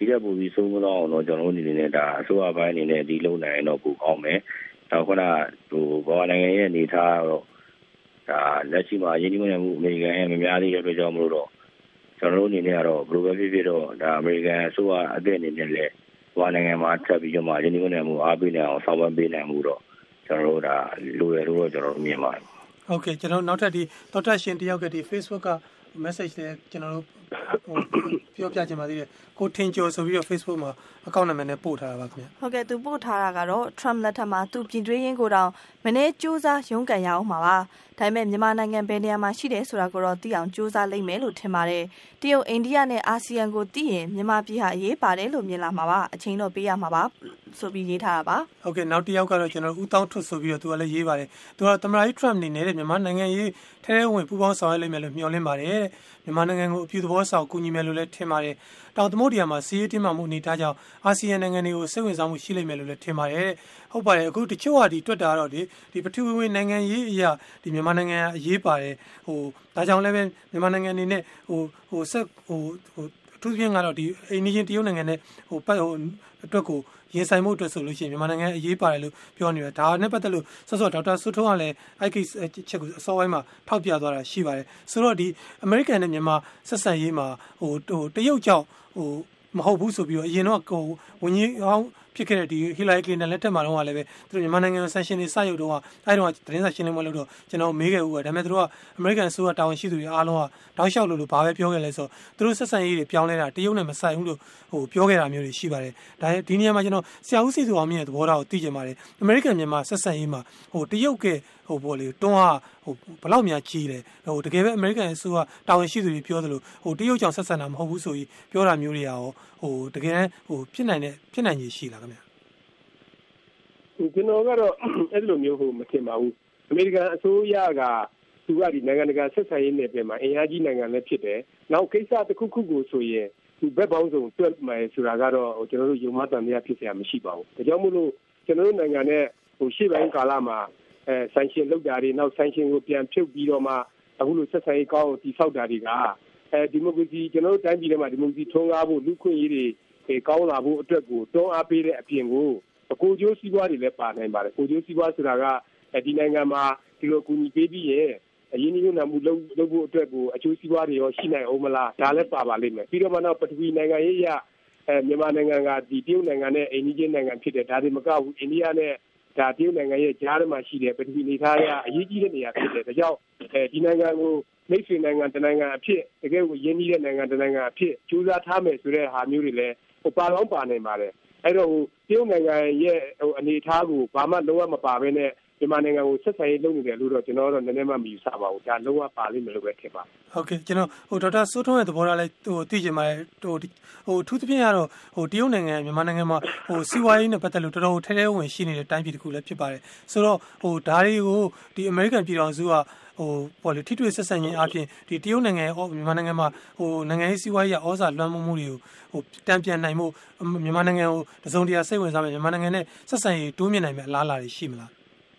Speaker 3: ဒီကပူပြီးဆုံးမတော့အောင်တော့ကျွန်တော်တို့အနေနဲ့ဒါအစိုးရပိုင်းအနေနဲ့ဒီလုံနိုင်တော့ပူကောင်းမယ်နောက်ခုနဟိုဘာနိုင်ငံရဲ့အနေထားတော့ဒါလက်ရှိမှာယင်းဒီမမှုအမေရိကန်ရဲ့မများသေးတဲ့အတွက်ကြောင့်မလို့တော့ကျွန်တော်တို့အနေနဲ့ကတော့ဘယ်လိုပဲဖြစ်ဖြစ်တော့ဒါအမေရိကန်အစိုးရအသစ်အနေနဲ့လည်းဘာနိုင်ငံမှာထပ်ပြီးတော့မှယင်းဒီမမှုအားပေးနိုင်အောင်ဆောင်ရွက်ပေးနိုင်မှုတော့ကျွန်တော်တို့ဒါလိုရလို့တော့ကျွန်တော်တို့မြင်ပါတယ်
Speaker 1: ဟုတ်ကဲ့ကျွန်တော်နောက်ထပ်ဒီတော်တက်ရှင်တယောက်ကဒီ Facebook က message တွေကျွန်တော်တို့ဟိုပြောပြချင်ပါသေးတယ်ကိုထင်ကျော်ဆိုပြီးတော့ Facebook မှာ account နာမည်နဲ့ပို့ထားတာပါခင်ဗျ
Speaker 4: ဟုတ်ကဲ့သူပို့ထားတာကတော့ Trump လက်ထက်မှာသူပြည်တွင်းရင်းကိုတောင်မနေ့စူးစမ်းရုန်းကန်ရအောင်မှာပါဒါပေမဲ့မြန်မာနိုင်ငံဘယ်နေရာမှာရှိတယ်ဆိုတာကိုတော့သိအောင်စူးစမ်းလိမ့်မယ်လို့ထင်ပါတယ်တရုတ်အိန္ဒိယနဲ့အာဆီယံကိုသိရင်မြန်မာပြည်ဟာအရေးပါတယ်လို့မြင်လာမှာပါအချိန်တော့ပေးရမှာပါဆိုပြီးရေးထားတာပါ
Speaker 1: ဟုတ်ကဲ့နောက်တစ်ယောက်ကတော့ကျွန်တော်ဦးတောင်းထွတ်ဆိုပြီးတော့သူကလည်းရေးပါတယ်သူကသမ္မတကြီး Trump အနေနဲ့မြန်မာနိုင်ငံရေးထဲထဲဝင်ပူးပေါင်းဆောင်ရွက်လိမ့်မယ်လို့မျှော်လင့်ပါတယ်တဲ့မြန်မာနိုင်ငံကိုအပြုသဘောဆောင်ကူညီမယ်လို့လည်းထင်ပါတယ်တောင်သမုဒ္ဒရာမှာစီးရီးတင်းမာမှုအနေထားကြောင့်အာဆီယံနိုင်ငံတွေကိုစိတ်ဝင်စားမှုရှိလိမ့်မယ်လို့လည်းထင်ပါတယ်ဟုတ်ပါတယ်အခုတချို့ကဒီတွက်တာတော့ဒီဒီပထဝီဝင်နိုင်ငံရေးအရာဒီမြန်မာနိုင်ငံအရေးပါတယ်ဟိုဒါကြောင့်လည်းပဲမြန်မာနိုင်ငံအနေနဲ့ဟိုဟိုဆက်ဟိုဟိုအထူးသဖြင့်ကတော့ဒီအိန္ဒိယတရုတ်နိုင်ငံနဲ့ဟိုပတ်ဟိုအတွက်ကိုရင်ဆိုင်မှုအတွက်ဆိုလို့ရှိရင်မြန်မာနိုင်ငံအရေးပါတယ်လို့ပြောနေတယ်ဒါနဲ့ပတ်သက်လို့ဆော့ဆော့ဒေါက်တာဆွထွန်းကလည်းအဲ့ကိချက်ကိုအစောပိုင်းမှာထောက်ပြသွားတာရှိပါတယ်ဆိုတော့ဒီအမေရိကန်နဲ့မြန်မာဆက်ဆံရေးမှာဟိုဟိုတရုတ်ကြောင့်ဟိုမဟုတ်ဘူးဆိုပြီးတော့အရင်တော့ဟိုဝန်ကြီးဟောင်းဖြစ်ခဲ့တဲ့ဒီဟီလာရီကလင်တန်လက်ထက်မှာတော့လည်းပဲသူတို့မြန်မာနိုင်ငံဆန်ရှင်တွေစရုပ်တော့အဲ့တော့သတင်းစာရှင်းလင်းပွဲလုပ်တော့ကျွန်တော်မေးခဲ့ဦးကဒါပေမဲ့သူတို့ကအမေရိကန်အစိုးရတာဝန်ရှိသူတွေအားလုံးကတောက်လျှောက်လို့လို့ဘာပဲပြောခဲ့လဲဆိုတော့သူတို့ဆက်ဆံရေးတွေပြောင်းလဲတာတရုတ်နဲ့မဆိုင်ဘူးလို့ဟိုပြောခဲ့တာမျိုးတွေရှိပါတယ်ဒါဒီနေရာမှာကျွန်တော်ဆရာဦးစီသူအောင်မြင့်ရဲ့သဘောထားကိုသိချင်ပါတယ်အမေရိကန်မြန်မာဆက်ဆံရေးမှာဟိုတရုတ်ကဟိုပေါ်လေတွန်းအားဟိုဘလောက်များကြီးလဲဟိုတကယ်ပဲအမေရိကန်အစိုးရတာဝန်ရှိသူတွေပြောသလိုဟိုတရုတ်ကြောင့်ဆက်ဆံတာမဟုတ်ဘူးဆိုပြီးပြောတာမျိုးတွေရောဟိုတကယ်ဟိုဖြစ်နိုင်တဲ့ဖြစ်နိုင်ကြီးရှိလားခင်ဗျာ
Speaker 2: ကျွန်တော်ကတော့အဲ့လိုမျိုးဟိုမထင်ပါဘူးအမေရိကန်အစိုးရကသူကဒီနိုင်ငံတကာဆက်ဆံရေးနယ်ပယ်မှာအင်အားကြီးနိုင်ငံလည်းဖြစ်တယ်နောက်ကိစ္စတစ်ခုခုကိုဆိုရင်ဒီဘက်ပေါင်းစုံတွက်မယ်ဆိုတာကတော့ကျွန်တော်တို့ယုံမှတန်တရားဖြစ်เสียမရှိပါဘူးဒါကြောင့်မို့လို့ကျွန်တော်တို့နိုင်ငံနဲ့ဟိုရှေ့ပိုင်းကာလမှာအဲဆန်ရှင်လောက်တာတွေနောက်ဆန်ရှင်ကိုပြန်ဖြုတ်ပြီးတော့မှအခုလိုဆက်ဆံရေးကောင်းအောင်တည်ဆောက်တာတွေကအဲဒီမိုကရေစီကျွန်တော်တို့တိုင်းပြည်ထဲမှာဒီမိုကရေစီထွန်းကားဖို့လူခွင့်ရေးတွေကောင်းလာဖို့အတွက်ကိုတွန်းအားပေးတဲ့အပြင်ကိုကိုကျိုးစီးပွားတွေလည်းပါနိုင်ပါတယ်ကိုကျိုးစီးပွားဆိုတာကဒီနိုင်ငံမှာဒီလိုအကူအညီပေးပြီးရင်အရင်းနှီးမြှုပ်နှံမှုလုပ်လုပ်ဖို့အတွက်ကိုအကျိုးစီးပွားတွေရောရှိနိုင်အောင်မလားဒါလည်းပါပါလိမ့်မယ်ပြီးတော့မှတော့ပထဝီနိုင်ငံရေးရအဲမြန်မာနိုင်ငံကဒီတရုတ်နိုင်ငံနဲ့အိန္ဒိယနိုင်ငံဖြစ်တဲ့ဒါတွေမကဘူးအိန္ဒိယနဲ့ဒါတရုတ်နိုင်ငံရဲ့ကြားထဲမှာရှိတဲ့ပထဝီနေသားရအရေးကြီးတဲ့နေရာဖြစ်တယ်ဒါကြောင့်အဲဒီနိုင်ငံကိုမိတ်ဆွေနိုင်ငံတနိုင်ငံအဖြစ်တကယ်ကိုရင်းနှီးတဲ့နိုင်ငံတနိုင်ငံအဖြစ်ကြိုးစားထားမယ်ဆိုတဲ့ဟာမျိုးတွေလည်းဟိုပါလောင်းပါနိုင်ပါတယ်အဲ့တော့တရုတ်နိုင်ငံရဲ့ဟိုအနေအထားကိုဘာမှလုံးဝမပါဘဲနဲ့မြန်မာနိုင်ငံကိုဆက်ဆံရေးလုပ်နေတယ်လို့တော့ကျွန်တော်တို့နည်းနည်းမှမယူဆပါဘူးဒါလုံးဝပါလိမ့်မယ်လို့ပဲထင်ပါ
Speaker 1: ဟုတ်ကဲ့ကျွန်တော်ဟိုဒေါက်တာစိုးထွန်းရဲ့သဘောထားလဲဟိုသိချင်ပါတယ်ဟိုဟိုအထူးသဖြင့်ကတော့ဟိုတရုတ်နိုင်ငံမြန်မာနိုင်ငံမှာဟိုစီးပွားရေးနဲ့ပတ်သက်လို့တော်တော်ထဲထဲဝင်ရှိနေတဲ့တိုင်းပြည်တစ်ခုလည်းဖြစ်ပါတယ်ဆိုတော့ဟိုဒါတွေကိုဒီအမေရိကန်ပြည်ထောင်စုကဟိုပေါ်လေထိတွေ့ဆက်ဆံရေးအပြင်ဒီတရုတ်နိုင်ငံရဲ့မြန်မာနိုင်ငံမှာဟိုနိုင်ငံရေးစီးပွားရေးဩဇာလွှမ်းမိုးမှုတွေကိုဟိုတံပြန်နိုင်မှုမြန်မာနိုင်ငံကိုတစုံတရာစိတ်ဝင်စားမယ်မြန်မာနိုင်ငံနဲ့ဆက်ဆံရေးတိုးမြင့်နိုင်မယ်အလားအလာတွေရှိမလား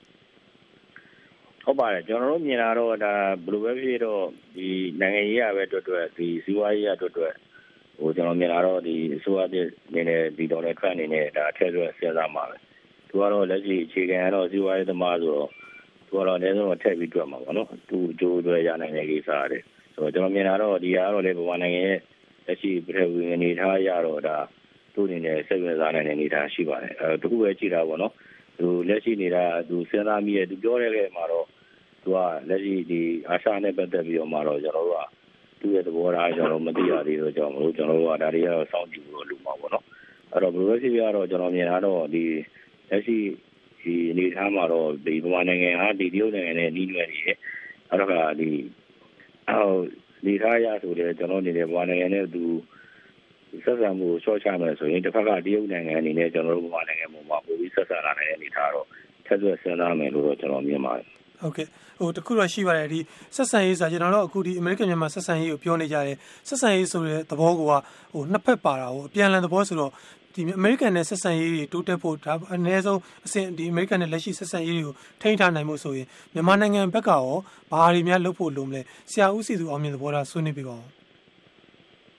Speaker 3: ဟုတ်ပါတယ်ကျွန်တော်တို့မြင်လာတော့ဒါဘယ်လိုပဲဖြစ်တော့ဒီနိုင်ငံရေးရပဲအတွက်အတွက်ဒီစီးပွားရေးရအတွက်အတွက်ဟိုကျွန်တော်မြင်လာတော့ဒီအစိုးရတဲ့နေနဲ့ဒီဒေါ်နယ်ထရန့်အနေနဲ့ဒါအထက်ဆိုစဉ်းစားမှာပဲသူကတော့လက်ရှိအခြေခံကတော့စီးပွားရေးသမားဆိုတော့သူကတော့အနည်းဆုံးထည့်ပြီးတွေ့မှာပေါ့နော်သူကြိုးတွေရနိုင်တဲ့ကိစ္စရတယ်ဆိုတော့ကျွန်တော်မြင်လာတော့ဒီကတော့လေဗမာနိုင်ငံရဲ့လက်ရှိပြည်ထဝင်အနေထားရတော့ဒါသူ့အနေနဲ့စိတ်ဝင်စားနိုင်တဲ့အနေထားရှိပါတယ်အဲတခုပဲကြည့်တာပေါ့နော်သူလက်ရှိနေတာသူစဉ်းစားမိရဲ့သူပြောတဲ့မှာတော့သူကလက်ရှိဒီအာရှနဲ့ပတ်သက်ပြီးတော့မှတော့ကျွန်တော်တို့ကသူ့ရဲ့သဘောထားကျွန်တော်မသိရသေးတော့ကြောင့်မလို့ကျွန်တော်တို့ကဒါတွေကတော့စောင့်ကြည့်ဖို့လိုမှာပေါ့နော်အဲ့တော့ဘယ်လိုဖြစ်ပြတော့ကျွန်တော်မြင်တာတော့ဒီလက်ရှိဒီအနေထားမှာတော့ဒီဗမာနိုင်ငံဟာဒီတရုတ်နိုင်ငံနဲ့နှီးနွယ်နေတယ်အဲ့တော့ကဒီအော်ဒီထားရဆိုတဲ့ကျွန်တော်အနေနဲ့ဗမာနိုင်ငံနဲ့သူဆက်ဆံမှုရှော့ချမယ်ဆိုရင်တစ်ဖက်ကတရုတ်နိုင်ငံအနေနဲ့ကျွန်တော်တို့ဗမာနိုင်ငံမှာပိုပြီးဆက်ဆံလာနိုင်တဲ့အနေထားတော့ထပ်သွက်စဉ်းစားမယ်လို့တော့ကျွန်တော်မြင်ပါတယ်
Speaker 1: ဟုတ်ကဲ့ဟိုတခုတော့ရှိပါတယ်ဒီဆက်ဆံရေးဆိုကျွန်တော်တို့အခုဒီအမေရိကန်မြန်မာဆက်ဆံရေးကိုပြောနေကြတယ်ဆက်ဆံရေးဆိုတဲ့သဘောကဟိုနှစ်ဖက်ပါတာဟိုအပြန်အလှန်သဘောဆိုတော့ဒီအမေရိကန်နဲ့ဆက်ဆံရေးတွေတိုးတက်ဖို့ဒါအနည်းဆုံးအဆင့်ဒီအမေရိကန်နဲ့လက်ရှိဆက်ဆံရေးတွေကိုထိန်းထားနိုင်မှုဆိုရင်မြန်မာနိုင်ငံဘက်ကရောဘာတွေများလုပ်ဖို့လိုမလဲဆရာဦးစီသူအောင်မြင်သဘောထားဆွေးနွေးပြပါဦး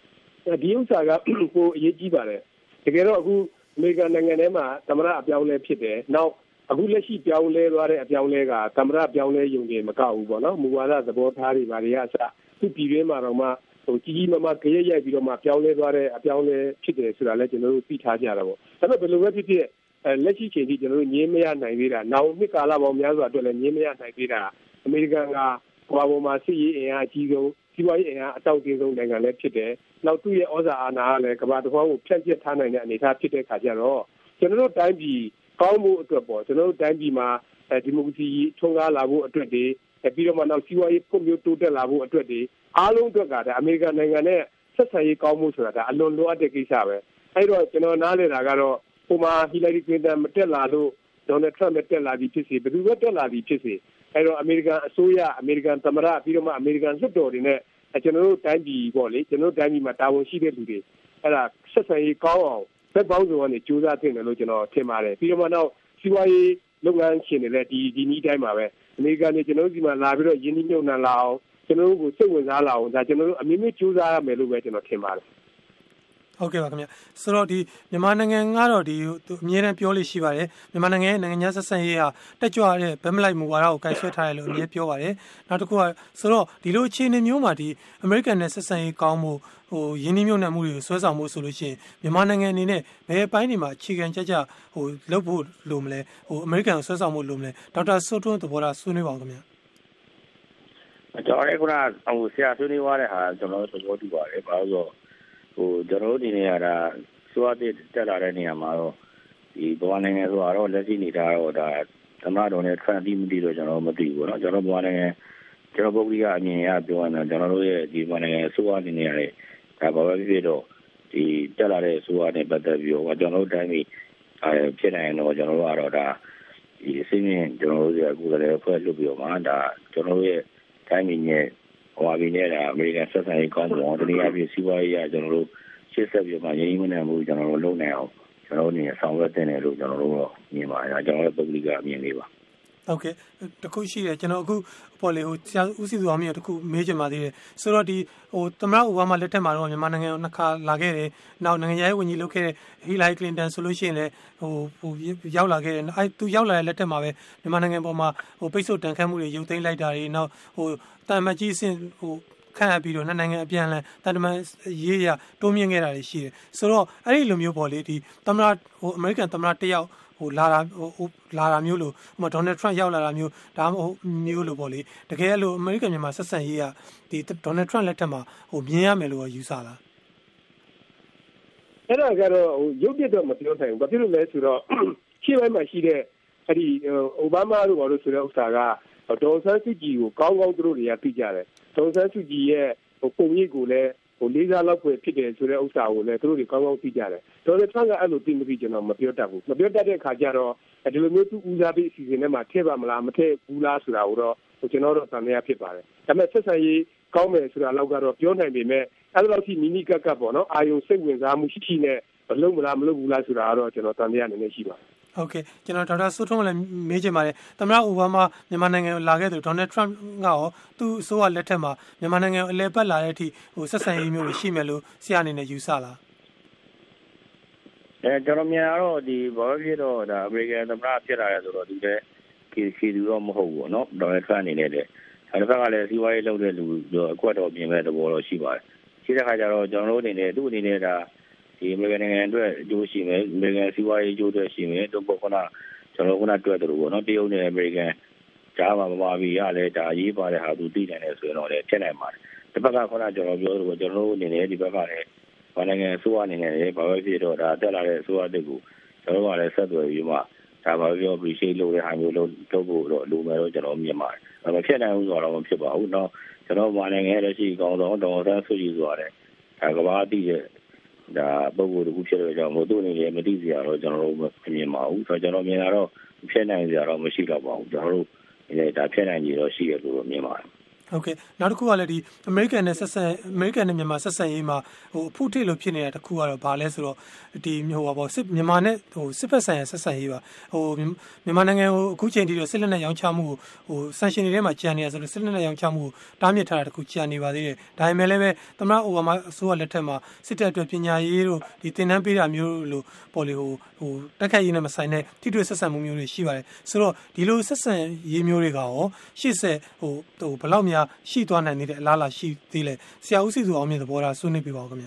Speaker 2: ဒီဥစ္စာကကိုအရေးကြီးပါတယ်တကယ်တော့အခုအမေရိကန်နိုင်ငံထဲမှာသမ္မတအပြောင်းလဲဖြစ်တယ်နောက်အခုလက်ရှိပြောင်းလဲသွားတဲ့အပြောင်းလဲကသမ္မတပြောင်းလဲယုံကြည်မကောက်ဘူးပေါ့နော်မူဝါဒသဘောထားတွေဘာတွေအစသူပြည်တွင်းမှာတော့မှဟိုကြီးကြီးမားမားကြရရိုက်ပြီးတော့မှပြောင်းလဲသွားတဲ့အပြောင်းလဲဖြစ်တယ်ဆိုတာလည်းကျွန်တော်တို့သိထားကြတာပေါ့ဒါပေမဲ့ဘယ်လိုပဲဖြစ်ဖြစ်လက်ရှိချိန်ထိကျွန်တော်တို့ညင်းမရနိုင်သေးတာနောက်နှစ်ကာလပေါင်းများစွာအတွက်လည်းညင်းမရနိုင်သေးတာအမေရိကန်ကကမ္ဘာပေါ်မှာစစ်ရေးအင်အားအကြီးဆုံးစီးပွားရေးအင်အားအတောက်တင်းဆုံးနိုင်ငံလည်းဖြစ်တယ်နောက်သူ့ရဲ့ဩဇာအာဏာကလည်းကမ္ဘာတစ်ဝန်းကိုဖြန့်ကျက်ထားနိုင်တဲ့အနေအထားဖြစ်တဲ့ခါကျတော့ကျွန်တော်တို့တိုင်းပြည်ကောင်းမှုအတွက်ပေါ့ကျွန်တော်တို့တိုင်းပြည်မှာဒီမိုကရေစီထွန်းကားလာဖို့အတွက်တွေပြီးတော့မှနောက်စီးပွားရေးဖွံ့ဖြိုးတိုးတက်လာဖို့အတွက်တွေအားလုံးအတွက်ကဒါအမေရိကန်နိုင်ငံနဲ့ဆက်ဆံရေးကောင်းမှုဆိုတာဒါအလွန်လိုအပ်တဲ့ကိစ္စပဲအဲ့တော့ကျွန်တော်နားလည်တာကတော့ဟိုမှာဟီလာရီကလင်တန်မတက်လာလို့ဒေါ်နယ်ထရမ့်မတက်လာပြီးဖြစ်စီဘယ်သူပဲတက်လာပြီးဖြစ်စီအဲ့တော့အမေရိကန်အစိုးရအမေရိကန်သမ္မတပြီးတော့မှအမေရိကန်လွှတ်တော်တွေနဲ့ကျွန်တော်တို့တိုင်းပြည်ပေါ့လေကျွန်တော်တို့တိုင်းပြည်မှာတာဝန်ရှိတဲ့လူတွေအဲ့ဒါဆက်ဆံရေးကောင်းအောင်ဘက်ပေါင်းစုံကနေကြိုးစားသင့်တယ်လို့ကျွန်တော်ထင်ပါတယ်ပြီးတော့မှနောက်စီးပွားရေးလုပ်ငန်းရှင်တွေလည်းဒီဒီနည်းတိုင်းမှာပဲအမေရိကန်တွေကျွန်တော်တို့ဒီမှာလာပြီးတော့ယင်းနှိမ့်နှံလာအောင်ကျွန်တော်တို့ကိုစိတ်ဝင်စားလာအောင်ဒါကျွန်တော်တို့အမြင့်မြင့်ကြိုးစားရမယ်လို့ပဲကျွန်တော်ထင်ပါတယ်
Speaker 1: ဟုတ်ကဲ့ပါခင်ဗျဆိုတော့ဒီမြန်မာနိုင်ငံကတော့ဒီအမြဲတမ်းပြောလို့ရှိပါတယ်မြန်မာနိုင်ငံရဲ့နိုင်ငံခြားဆက်ဆံရေးဟာတက်ကြွတဲ့ဗက်မလိုက်မူဝါဒကိုကိုင်ဆွဲထားတယ်လို့အမြဲပြောပါတယ်နောက်တစ်ခုကဆိုတော့ဒီလိုအခြေအနေမျိုးမှာဒီအမေရိကန်နဲ့ဆက်ဆံရေးကောင်းမှုဟိုယင်းနှိမ့်နှံမှုတွေကိုဆွဲဆောင်မှုဆိုလို့ရှိရင်မြန်မာနိုင်ငံအနေနဲ့ဘယ်အပိုင်းတွေမှာအခြေခံကြကြဟိုလုပ်ဖို့လိုမလဲဟိုအမေရိကန်ကိုဆွဲဆောင်မှုလိုမလဲဒေါက်တာစိုးထွန်းသဘောထားဆွေးနွေးပါဦးခင်ဗျ
Speaker 3: ကျွန်တော်လည်းခုနဟိုဆရာဆွေးနွေးသွားတဲ့ဟာကျွန်တော်သဘောတူပါတယ်ဘာလို့ဟိုကျွန်တော်တို့ဒီနေရာဒါစွားတဲ့တက်လာတဲ့နေရာမှာတော့ဒီဘဝနိုင်ငံဆိုတော့လက်ရှိနေတာတော့ဒါသမ္မတတော်နဲ့ Trump တိမတိတော့ကျွန်တော်မသိဘူးเนาะကျွန်တော်ဘဝနိုင်ငံကျွန်တော်ပုဂ္ဂလိကအမြင်အရပြောရရင်ကျွန်တော်တို့ရဲ့ဒီဘဝနိုင်ငံစွားနေနေရတဲ့ဒါဘာပဲဖြစ်တော့ဒီတက်လာတဲ့စွားနဲ့ပတ်သက်ပြီးတော့ကျွန်တော်တို့တိုင်းပြည်အဲဖြစ်နိုင်တော့ကျွန်တော်တို့ကတော့ဒါဒီအစိမ့်မြင့်ကျွန်တော်တို့ရဲ့အခုလည်းဖွဲ့လုပ်ပြီးတော့မှဒါကျွန်တော်တို့ရဲ့တိုင်းပြည်ရဲ့ဟိုအပြင်နဲ့အမေရိကန်ဆက်ဆံရေးကောင်းမှုတနည်းအားဖြင့်စီးပွားရေးအကျွန်တော်တို့ရှေ့ဆက်ပြီးမှရင်းနှီးမြှုပ်နှံမှုကျွန်တော်တို့လုပ်နိုင်အောင်ကျွန်တော်တို့နေဆောင်ရွက်တင်တယ်လို့ကျွန်တော်တို့တော့မြင်ပါတယ်ကျွန်တော်တို့ပုဂ္ဂလိကအမြင်လေးပါ
Speaker 1: ဟုတ်ကဲ့တခုရှိတယ်ကျွန်တော်အခုပေါ်လေဟိုဆရာဦးစီသူအောင်မြင့်တခုမေးချင်ပါသေးတယ်ဆိုတော့ဒီဟိုသမ္မတအိုဘားမားလက်ထက်မှာတော့မြန်မာနိုင်ငံကိုနှစ်ခါလာခဲ့တယ်နောက်နိုင်ငံရေးဝန်ကြီးလုပ်ခဲ့တဲ့ဟီလာရီကလင်တန်ဆိုလို့ရှိရင်လည်းဟိုဟိုရောက်လာခဲ့တယ်အဲသူရောက်လာတဲ့လက်ထက်မှာပဲမြန်မာနိုင်ငံပေါ်မှာဟိုပိတ်ဆို့တန်ခတ်မှုတွေရုပ်သိမ်းလိုက်တာတွေနောက်ဟိုတာမတ်ကြီးအဆင့်ဟိုခန့်အပ်ပြီးတော့နိုင်ငံအပြန်အလှန်တန်တမန်ရေးရတိုးမြင့်ခဲ့တာတွေရှိတယ်ဆိုတော့အဲ့ဒီလိုမျိုးပေါ့လေဒီသမ္မတဟိုအမေရိကန်သမ္မတတယောက်ဟိုလာတာဟိုလာတာမျိုးလို့ဟိုဒေါ်နယ်ထရမ့်ရောက်လာတာမျိုးဒါမှမဟုတ်မျိုးလို့ပေါ့လေတကယ်အဲ့လိုအမေရိကန်မြန်မာဆက်ဆံရေးကဒီဒေါ်နယ်ထရမ့်လက်ထက်မှာဟိုမြင်ရမယ်လို့ယူဆလား
Speaker 2: အဲ့ဒါကတော့ဟိုရုပ်ပြတော့မပြောနိုင်ဘူးဘာဖြစ်လို့လဲဆိုတော့ရှေ့ပိုင်းမှာရှိတဲ့အဲ့ဒီအိုဘားမားတို့ဘာလို့ဆိုတဲ့ဥစ္စာကဒေါ်ဆန်းစုကြည်ကိုကောင်းကောင်းသူတို့တွေကသိကြတယ်ဒေါ်ဆန်းစုကြည်ရဲ့ဟိုပုံရိပ်ကိုလည်းဟိုလေးစားလောက်ဖွယ်ဖြစ်တယ်ဆိုတဲ့ဥစ္စာကိုလည်းသူတို့တွေကောင်းကောင်းသိကြတယ်ဒေါ်နယ်ထရမ့်ကအဲ့လိုသိမသိကျွန်တော်မပြောတတ်ဘူးမပြောတတ်တဲ့ခါကျတော့ဒီလိုမျိုးသူဦးစားပေးအစီအစဉ်ထဲမှာထည့်ပါမလားမထည့်ဘူးလားဆိုတာကိုတော့ကျွန်တော်တို့သံသယဖြစ်ပါတယ်ဒါပေမဲ့ဆက်ဆံရေးကောင်းမယ်ဆိုတာလောက်ကတော့ပြောနိုင်ပေမဲ့အဲ့လိုရှိနီးနီးကပ်ကပ်ပေါ့နော်အာယုံစိတ်ဝင်စားမှုရှိရှိနဲ့မလုပ်မလားမလုပ်ဘူးလားဆိုတာကတော့ကျွန်တော်သံသယနည်းနည်းရှိပါတယ်
Speaker 1: ဟုတ်ကဲ့ကျွန်တော်ဒေါက်တာစိုးထွန်းလည်းမေးချင်ပါတယ်သမ္မတအိုဘားမားမြန်မာနိုင်ငံကိုလာခဲ့သူဒေါ်နယ်ထရမ့်ကရောသူ့အစိုးရလက်ထက်မှာမြန်မာနိုင်ငံကိုအလဲပတ်လာတဲ့အထိဟိုဆက်ဆံရေးမျိုးတွေရှိမယ်လို့ဆရာအနေနဲ့ယူဆလား
Speaker 3: အဲကျွန်တော်မြင်တော့ဒီဘာဖြစ်တော့ဒါအမေရိကန်သမ္မတဖြစ်လာတယ်ဆိုတော့ဒီတဲ့ခီခီသူတော့မဟုတ်ဘူးเนาะဒေါ်နယ်ထရမ့်အနေနဲ့လည်းဒါတစ်ခါကလည်းစီးပွားရေးလုပ်တဲ့လူအကွက်တော်ပြင်မဲ့သဘောတော့ရှိပါတယ်ရှိတဲ့ခါကျတော့ကျွန်တော်တို့အနေနဲ့သူ့အနေနဲ့ဒါဒီအမေရိကန်နိုင်ငံအတွက်အကျိုးရှိမယ်အမေရိကန်စီးပွားရေးအကျိုးအတွက်ရှိမယ်တို့ပေါ့ခုနကျွန်တော်ခုနတွေ့တယ်လို့ပေါ့နော်တရုတ်နဲ့အမေရိကန်ကြားမှာမပါပြီးရလဲဒါရေးပါတဲ့ဟာသူသိနိုင်တယ်ဆိုရင်တော့လည်းဖြစ်နိုင်ပါတယ်ဒီဘက်ကခုနကျွန်တော်ပြောလို့ကျွန်တော်တို့အနေနဲ့ဒီဘက်ကလည်းဘာနိုင်ငံအစိုးရအနေနဲ့လည်းဘာပဲဖြစ်တော့ဒါတက်လာတဲ့အစိုးရတက်ကိုကျွန်တော်ကလည်းဆက်သွယ်ပြီးမှဒါဘာပြော appreciate လုပ်တဲ့ဟာမျိုးလုပ်လုပ်ဖို့တော့လိုမယ်တော့ကျွန်တော်မြင်ပါတယ်ဒါပေမဲ့ဖြစ်နိုင်ဘူးဆိုတော့မဖြစ်ပါဘူးเนาะကျွန်တော်ဘာနိုင်ငံရဲ့ရှိကောင်းတော့တော်တော်ဆွေးကြည့်သွားတယ်ဒါကဘာသိရဲ့ဒါပုံကိုယ်တစ်ခုဖြစ်လို့ကြောင့်မို့သူ့အနေနဲ့မသိစရာတော့ကျွန်တော်တို့မမြင်ပါဘူးဆိုတော့ကျွန်တော်မြင်တာတော့ဖြစ်နိုင်စရာတော့မရှိတော့ပါဘူးကျွန်တော်တို့ဒီဒါဖြစ်နိုင်ကြီးတော့ရှိရလို့မြင်ပါတယ်
Speaker 1: ဟဟုတ်ကဲ့နောက်တစ်ခုကလည်းဒီအမေရိကန်နဲ့ဆက်ဆံအမေရိကန်နဲ့မြန်မာဆက်ဆံရေးမှာဟိုအဖို့ထိလို့ဖြစ်နေတာတစ်ခုကတော့ဘာလဲဆိုတော့ဒီဟိုပါပေါ့စစ်မြန်မာနဲ့ဟိုစစ်ဖက်ဆိုင်ရာဆက်ဆံရေးပါဟိုမြန်မာနိုင်ငံကိုအခုချိန်ထိတော့စစ်လက်နက်ရောင်းချမှုဟိုဆန်ရှင်တွေထဲမှာကြံနေရဆိုလို့စစ်လက်နက်ရောင်းချမှုတားမြစ်ထားတာတစ်ခုကြံနေပါသေးတယ်ဒါပေမဲ့လည်းပဲသမ္မတအိုဘားမားအစိုးရလက်ထက်မှာစစ်တပ်အတွက်ပညာရေးတို့ဒီသင်တန်းပေးတာမျိုးလို့ပေါ်လေဟိုဟိုတက်ခတ်ရေးနဲ့မဆိုင်တဲ့ထိတွေ့ဆက်ဆံမှုမျိုးတွေရှိပါတယ်ဆိုတော့ဒီလိုဆက်ဆံရေးမျိုးတွေကရောရှေ့ဆက်ဟိုဟိုဘယ်လောက်များရှိသွားနိုင်တဲ့အလားအလာရှိသေးလဲဆရာဦးစီသူအောင်မြင့်သဘောထားဆွေးနွေးပြပါဦးခင်ဗျာ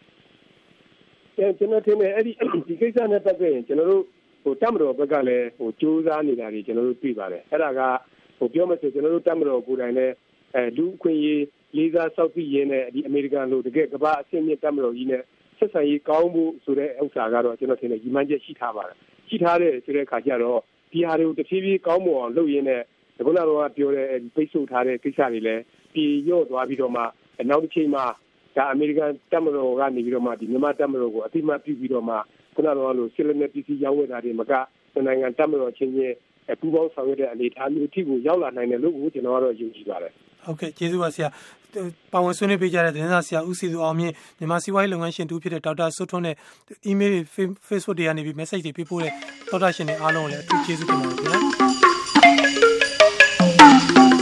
Speaker 2: ကျွန်တော်ထင်တယ်အဲ့ဒီဒီကိစ္စနဲ့ပတ်သက်ရင်ကျွန်တော်တို့ဟိုတပ်မတော်ဘက်ကလည်းဟိုစူးစမ်းနေတာတွေကျွန်တော်တို့တွေ့ပါတယ်အဲ့ဒါကဟိုပြောမှဆိုကျွန်တော်တို့တပ်မတော်ကိုယ်တိုင်လည်းအဲလူအခွင့်အရေးလေးစားစောင့်ကြည့်ရင်းနဲ့ဒီအမေရိကန်လိုတကယ်ကမ္ဘာအဆင့်မြင့်တပ်မတော်ကြီးနဲ့ဆက်ဆံရေးကောင်းမှုဆိုတဲ့ဥစ္စာကတော့ကျွန်တော်ထင်တယ်ညီမချက်ရှိထားပါတယ်ရှိထားတဲ့ဆိုတဲ့အခါကျတော့ဒီဟာတွေကိုတဖြည်းဖြည်းကောင်းမွန်အောင်လုပ်ရင်းနဲ့ခုနကတော့ပြောတဲ့ပိတ်ဆို့ထားတဲ့ကိစ္စတွေလည်းပြည်ညော့သွားပြီးတော့မှနောက်တစ်ချိန်မှာဒါအမေရိကန်တပ်မတော်ကနေပြီးတော့မှဒီမြန်မာတပ်မတော်ကိုအတိမတ်ပြုပြီးတော့မှခုနကတော့လို့စစ်လက်နက်ပစ္စည်းရောင်းဝယ်တာတွေမကနိုင်ငံတပ်မတော်ချင်းချင်းပူးပေါင်းဆောင်ရွက်တဲ့အနေအထားမျိုးအထိကိုရောက်လာနိုင်တယ်လို့ကျွန်တော်ကတော့ယုံကြည်ပါတယ်
Speaker 1: ဟုတ်ကဲ့ကျေးဇူးပါဆရာပါဝင်ဆွေးနွေးပေးကြတဲ့သတင်းစာဆရာဦးစီသူအောင်မြင့်မြန်မာစီးပွားရေးလုပ်ငန်းရှင်တူဖြစ်တဲ့ဒေါက်တာစိုးထွန်းနဲ့ email တွေ Facebook တွေကနေပြီး message တွေပေးပို့တဲ့သောတာရှင်တွေအားလုံးကိုလည်းအထူးကျေးဇူးတင်ပါတယ်ခင်ဗျာ